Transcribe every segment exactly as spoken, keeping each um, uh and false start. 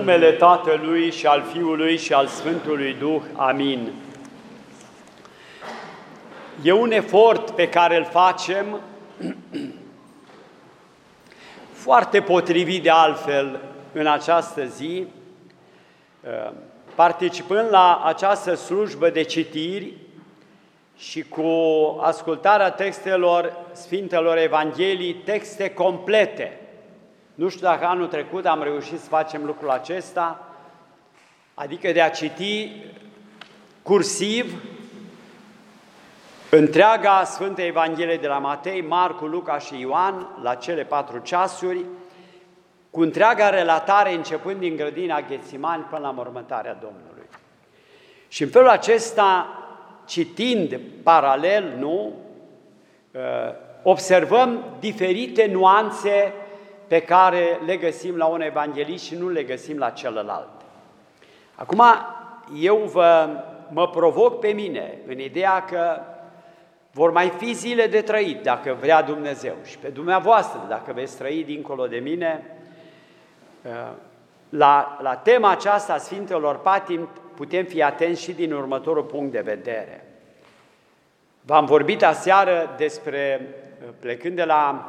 numele Tatălui și al Fiului și al Sfântului Duh. Amin. E un efort pe care îl facem, foarte potrivit de altfel în această zi, participând la această slujbă de citiri și cu ascultarea textelor Sfintelor Evangheliei, texte complete. Nu știu dacă anul trecut am reușit să facem lucrul acesta, adică de a citi cursiv întreaga Sfântă Evanghelie de la Matei, Marcu, Luca și Ioan, la cele patru ceasuri, cu întreaga relatare începând din grădina Ghețimani până la mormântarea Domnului. Și în felul acesta, citind paralel, nu, observăm diferite nuanțe pe care le găsim la un evanghelist și nu le găsim la celălalt. Acum, eu vă, mă provoc pe mine în ideea că vor mai fi zile de trăit, dacă vrea Dumnezeu, și pe dumneavoastră, dacă veți trăi dincolo de mine. La, la tema aceasta a Sfintelor Patimi putem fi atenți și din următorul punct de vedere. V-am vorbit aseară despre, plecând de la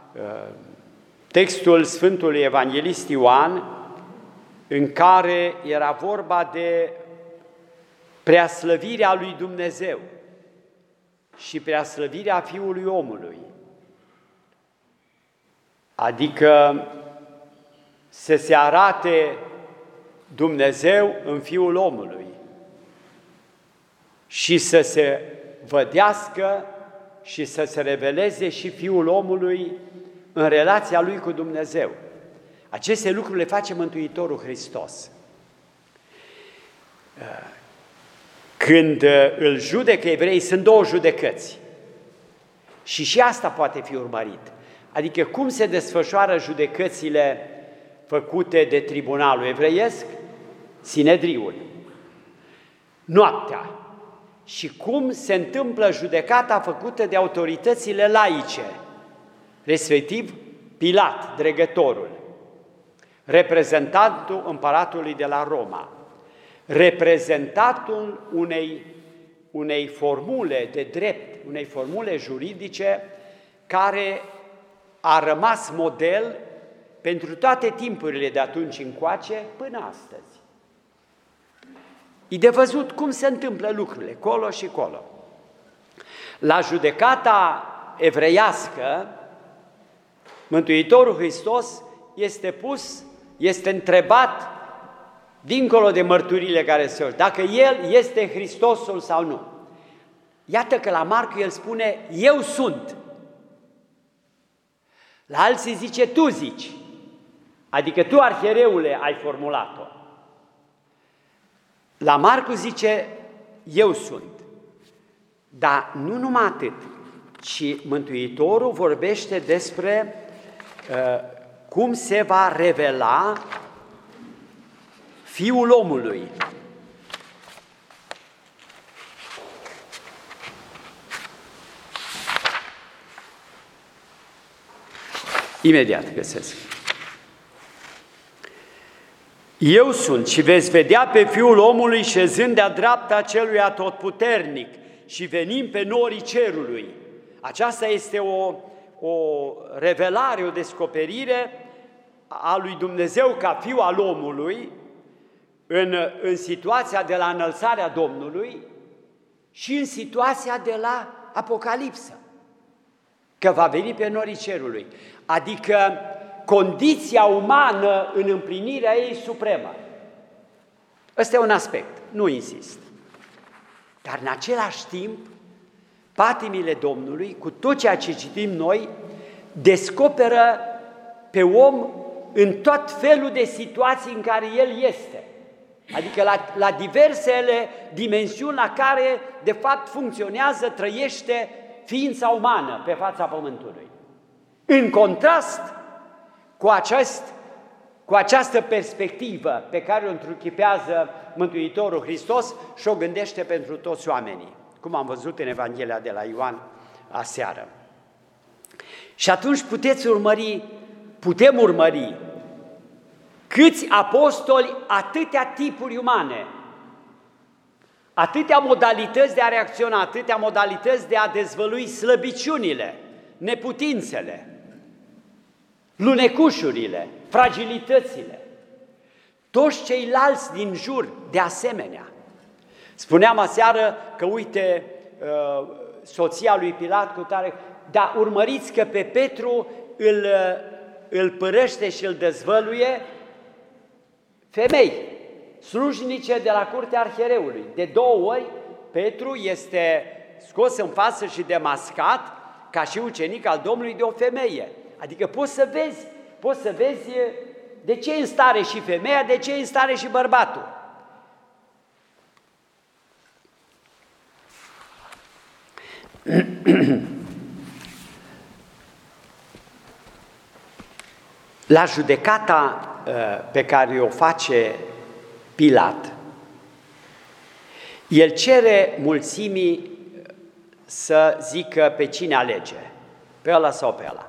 textul Sfântului Evanghelist Ioan, în care era vorba de preaslăvirea lui Dumnezeu și preaslăvirea Fiului Omului, adică să se arate Dumnezeu în Fiul Omului și să se vădească și să se reveleze și Fiul Omului în relația Lui cu Dumnezeu. Aceste lucruri le face Mântuitorul Hristos. Când îl judecă evreii, sunt două judecăți. Și și asta poate fi urmărit. Adică cum se desfășoară judecățile făcute de tribunalul evreiesc, Sinedriul, noaptea. Și cum se întâmplă judecata făcută de autoritățile laice, respectiv Pilat, dregătorul, reprezentantul împăratului de la Roma, reprezentantul unei, unei formule de drept, unei formule juridice care a rămas model pentru toate timpurile de atunci încoace până astăzi. E de văzut cum se întâmplă lucrurile, colo și colo. La judecata evreiască, Mântuitorul Hristos este pus, este întrebat, dincolo de mărturile care se fac, dacă El este Hristosul sau nu. Iată că la Marcu El spune, eu sunt. La alții zice, tu zici. Adică tu, arhiereule, ai formulat-o. La Marcu zice, eu sunt. Dar nu numai atât, ci Mântuitorul vorbește despre uh, cum se va revela Fiul Omului. Imediat găsesc. Eu sunt și veți vedea pe Fiul Omului șezând de-a dreapta celui atotputernic și venind pe norii cerului. Aceasta este o, o revelare, o descoperire a lui Dumnezeu ca Fiul al omului în, în situația de la înălțarea Domnului și în situația de la Apocalipsă, că va veni pe norii cerului. Adică condiția umană în împlinirea ei supremă. Ăsta e un aspect, nu insist. Dar în același timp, patimile Domnului, cu tot ceea ce citim noi, descoperă pe om în tot felul de situații în care el este. Adică la, la diversele dimensiuni la care, de fapt, funcționează, trăiește ființa umană pe fața Pământului. În contrast cu, acest, cu această perspectivă pe care o întruchipează Mântuitorul Hristos și o gândește pentru toți oamenii, cum am văzut în Evanghelia de la Ioan aseară. Și atunci puteți urmări, putem urmări Câți apostoli, atâtea tipuri umane, atâtea modalități de a reacționa, atâtea modalități de a dezvălui slăbiciunile, neputințele, lunecușurile, fragilitățile. Toți ceilalți din jur, de asemenea. Spuneam aseară că, uite, soția lui Pilat cu tare, dar urmăriți că pe Petru îl, îl părăște și îl dezvăluie femei, slujnice de la curtea arhiereului. De două ori Petru este scos în față și demascat ca și ucenic al Domnului de o femeie. Adică poți să vezi, poți să vezi de ce e în stare și femeia, de ce e în stare și bărbatul. La judecata pe care o face Pilat, el cere mulțimii să zică pe cine alege, pe ăla sau pe ăla.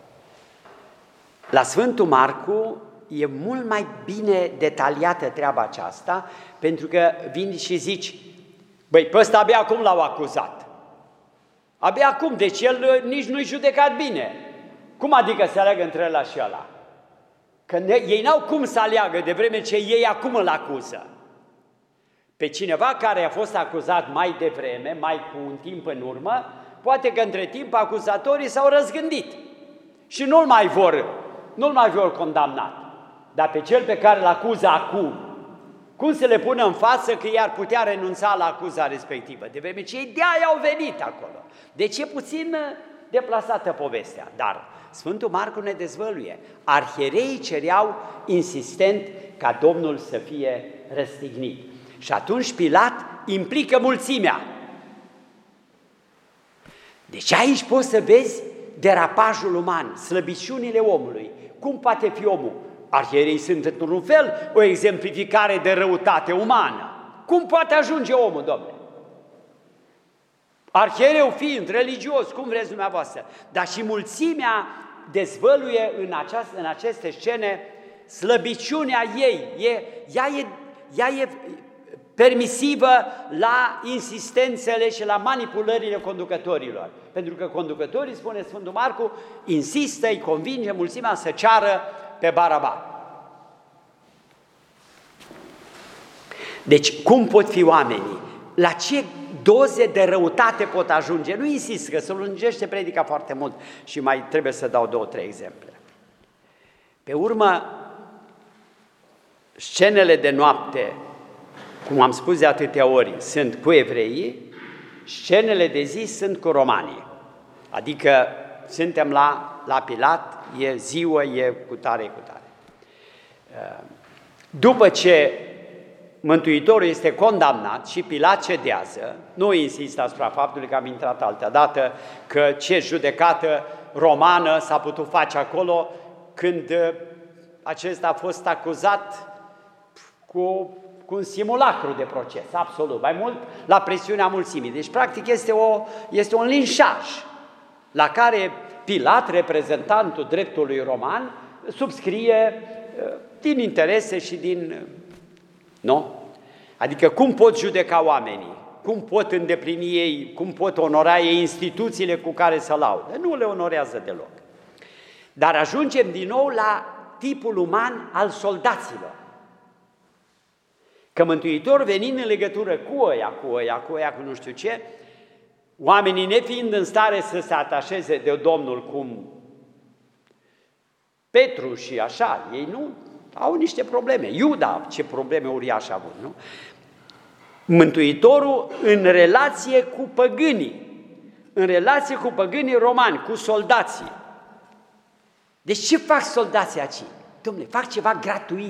La Sfântul Marcu e mult mai bine detaliată treaba aceasta, pentru că vin și zici, băi, pe ăsta abia acum l-au acuzat. Abia acum, deci el nici nu-i judecat bine. Cum adică se aleagă între ăla și ăla? Că ne, ei n-au cum să aleagă, de vreme ce ei acum îl acuză. Pe cineva care a fost acuzat mai devreme, mai cu un timp în urmă, poate că între timp acuzatorii s-au răzgândit și nu-l mai vor, nu-l mai vor condamna. Dar pe cel pe care îl acuză acum, cum se le pune în față că i-ar putea renunța la acuza respectivă? De vreme ce ei de-aia au venit acolo. Deci e puțin deplasată povestea, dar Sfântul Marcu ne dezvăluie. Arhiereii cereau insistent ca Domnul să fie răstignit. Și atunci Pilat implică mulțimea. Deci aici poți să vezi derapajul uman, slăbiciunile omului. Cum poate fi omul? Arhiereii sunt într-un fel o exemplificare de răutate umană. Cum poate ajunge omul, domnule? Arhiereu fiind religios, cum vreți dumneavoastră, dar și mulțimea dezvăluie în, aceast, în aceste scene slăbiciunea ei. E, ea, e, ea e permisivă la insistențele și la manipulările conducătorilor. Pentru că conducătorii, spune Sfântul Marcu, insistă, îi convinge mulțimea să ceară pe Baraba. Deci, cum pot fi oamenii? La ce doze de răutate pot ajunge? Nu insist, că se lungește predica foarte mult și mai trebuie să dau două, trei exemple. Pe urmă, scenele de noapte, cum am spus de atâtea ori, sunt cu evreii, scenele de zi sunt cu romanii. Adică suntem la, la Pilat, e ziua, e cu tare, cu tare. După ce Mântuitorul este condamnat și Pilat cedează, nu insist asupra faptului că am intrat altă dată, că ce judecată romană s-a putut face acolo când acesta a fost acuzat cu, cu un simulacru de proces, absolut, mai mult la presiunea mulțimii. Deci, practic, este, o, este un linșaj la care Pilat, reprezentantul dreptului roman, subscrie din interese și din... Nu? Adică cum pot judeca oamenii? Cum pot îndeplini ei, cum pot onora ei instituțiile cu care să laudă? Nu le onorează deloc. Dar ajungem din nou la tipul uman al soldaților. Că Mântuitor, venind în legătură cu ăia, cu ăia, cu ăia, cu nu știu ce, oamenii nefiind în stare să se atașeze de Domnul cum Petru și așa, ei nu au niște probleme. Iuda, ce probleme uriașe a avut, nu? Mântuitorul în relație cu păgânii, în relație cu păgânii romani, cu soldații. Deci ce fac soldații aici? Dom'le, fac ceva gratuit.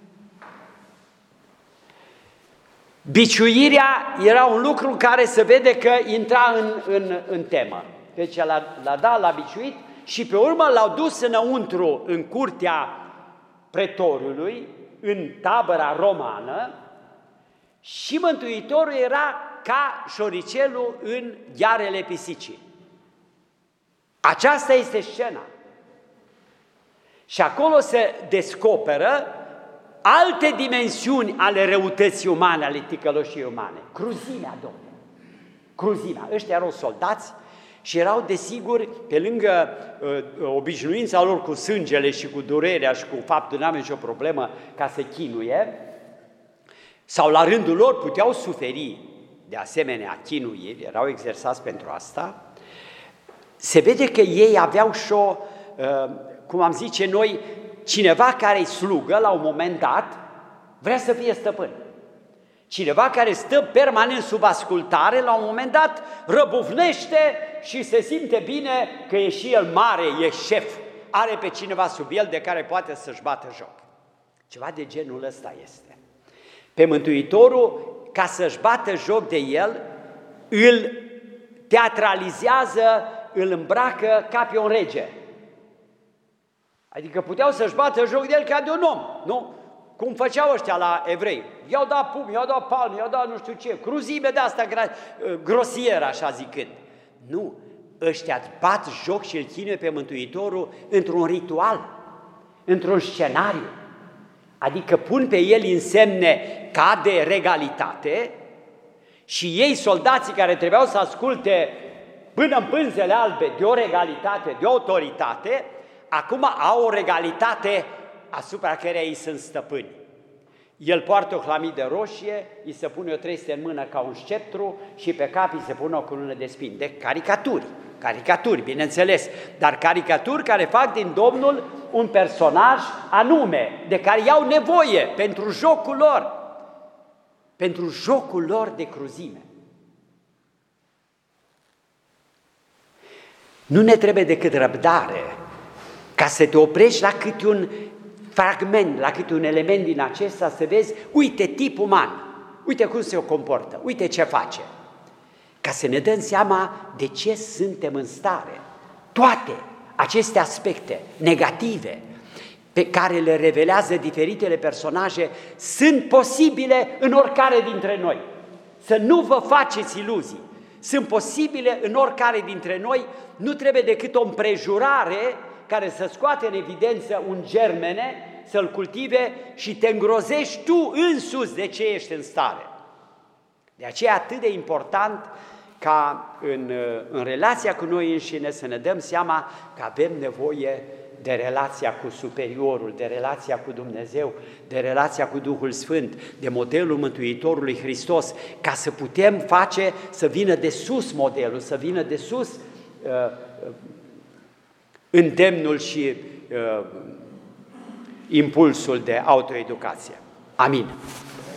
Biciuirea era un lucru care se vede că intra în, în, în temă. Deci l-a, l-a dat, l-a biciuit și pe urmă l-au dus înăuntru, în curtea pretoriului, în tabăra romană, și Mântuitorul era ca șoricelul în ghearele pisicii. Aceasta este scena. Și acolo se descoperă alte dimensiuni ale răutății umane, ale ticăloșii umane. Cruzimea, Domnule, cruzimea. Ăștia erau soldați și erau, desigur, pe lângă uh, obișnuința lor cu sângele și cu durerea și cu faptul că n-am nicio problemă ca să chinuie, sau la rândul lor puteau suferi de asemenea chinuiri, erau exersați pentru asta, se vede că ei aveau și o, uh, cum am zice noi, cineva care îi slugă la un moment dat vrea să fie stăpân. Cineva care stă permanent sub ascultare, la un moment dat răbufnește și se simte bine că e și el mare, e șef, are pe cineva sub el de care poate să-și bată joc. Ceva de genul ăsta este. Pe Mântuitorul, ca să-și bată joc de el, îl teatralizează, îl îmbracă ca pe un rege. Adică puteau să-și bată joc de el ca de un om, nu? Cum făceau ăștia la evrei. I-au dat pumni, i-au dat palme, i-au dat nu știu ce, cruzime de asta grosieră, așa zicând. Nu, ăștia bat joc și îl chinuie pe Mântuitorul într-un ritual, într-un scenariu. Adică pun pe el însemne ca de regalitate și ei, soldații care trebuiau să asculte până în pânzele albe de o regalitate, de o autoritate, acum au o regalitate asupra căreia ei sunt stăpâni. El poartă o hlamidă roșie, îi se pune o trestie în mână ca un sceptru și pe cap îi se pune o cunună de spini. De caricaturi, caricaturi, bineînțeles, dar caricaturi care fac din Domnul un personaj anume, de care iau nevoie pentru jocul lor, pentru jocul lor de cruzime. Nu ne trebuie decât răbdare ca să te oprești la câte un fragment, la câte un element din acesta, să vezi, uite, tip uman, uite cum se comportă, uite ce face, ca să ne dăm seama de ce suntem în stare. Toate aceste aspecte negative pe care le revelează diferitele personaje sunt posibile în oricare dintre noi. Să nu vă faceți iluzii. Sunt posibile în oricare dintre noi, nu trebuie decât o împrejurare care să scoate în evidență un germene, să-l cultive și te îngrozești tu însuți de ce ești în stare. De aceea e atât de important ca în, în relația cu noi înșine să ne dăm seama că avem nevoie de relația cu Superiorul, de relația cu Dumnezeu, de relația cu Duhul Sfânt, de modelul Mântuitorului Hristos, ca să putem face să vină de sus modelul, să vină de sus uh, uh, îndemnul și uh, impulsul de autoeducație. Amin.